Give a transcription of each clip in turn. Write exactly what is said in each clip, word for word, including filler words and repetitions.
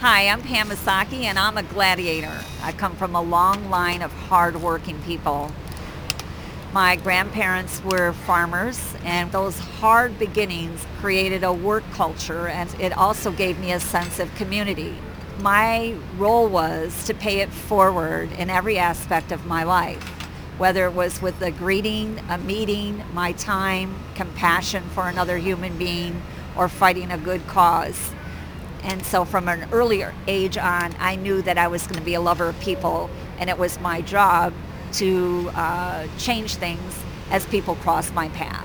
Hi, I'm Pam Masaki, and I'm a gladiator. I come from a long line of hard-working people. My grandparents were farmers, and those hard beginnings created a work culture, and it also gave me a sense of community. My role was to pay it forward in every aspect of my life, whether it was with a greeting, a meeting, my time, compassion for another human being, or fighting a good cause. And so from an earlier age on, I knew that I was going to be a lover of people, and it was my job to uh, change things as people crossed my path.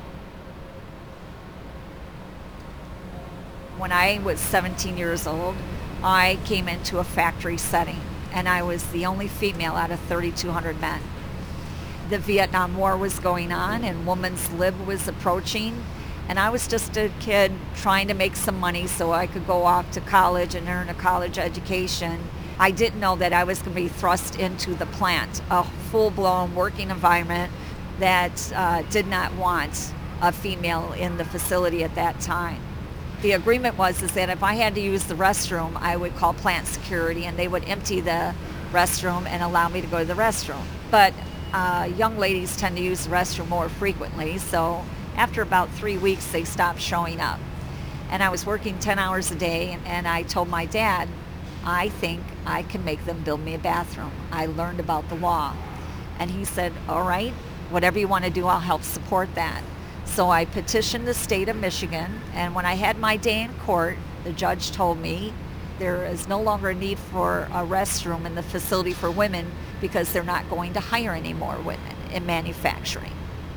When I was seventeen years old, I came into a factory setting, and I was the only female out of thirty-two hundred men. The Vietnam War was going on, and women's lib was approaching. And I was just a kid trying to make some money so I could go off to college and earn a college education. I didn't know that I was going to be thrust into the plant, a full-blown working environment that uh, did not want a female in the facility at that time. The agreement was is that if I had to use the restroom, I would call plant security, and they would empty the restroom and allow me to go to the restroom. But uh, young ladies tend to use the restroom more frequently, so after about three weeks, they stopped showing up. And I was working ten hours a day, and, and I told my dad, I think I can make them build me a bathroom. I learned about the law. And he said, all right, whatever you want to do, I'll help support that. So I petitioned the state of Michigan, and when I had my day in court, the judge told me there is no longer a need for a restroom in the facility for women because they're not going to hire any more women in manufacturing.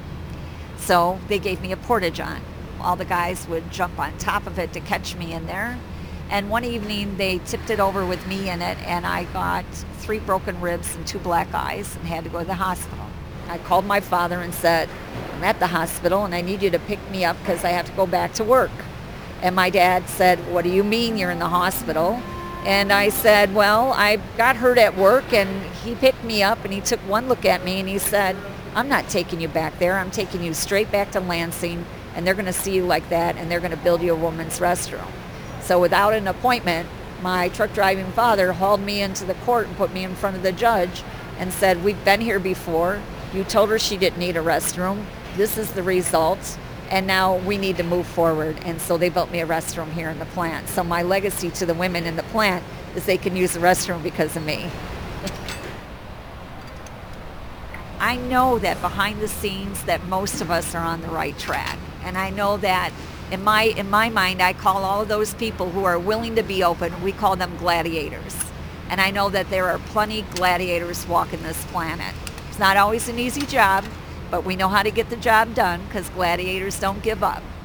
So they gave me a porta-john. All the guys would jump on top of it to catch me in there. And one evening they tipped it over with me in it, and I got three broken ribs and two black eyes and had to go to the hospital. I called my father and said, I'm at the hospital and I need you to pick me up because I have to go back to work. And my dad said, what do you mean you're in the hospital? And I said, well, I got hurt at work. And he picked me up and he took one look at me and he said, I'm not taking you back there. I'm taking you straight back to Lansing, and they're going to see you like that, and they're going to build you a woman's restroom. So without an appointment, my truck driving father hauled me into the court and put me in front of the judge and said, we've been here before. You told her she didn't need a restroom. This is the result, and now we need to move forward. And so they built me a restroom here in the plant. So my legacy to the women in the plant is they can use the restroom because of me. I know that behind the scenes that most of us are on the right track. And I know that in my in my mind, I call all of those people who are willing to be open, we call them gladiators. And I know that there are plenty gladiators walking this planet. It's not always an easy job, but we know how to get the job done because gladiators don't give up.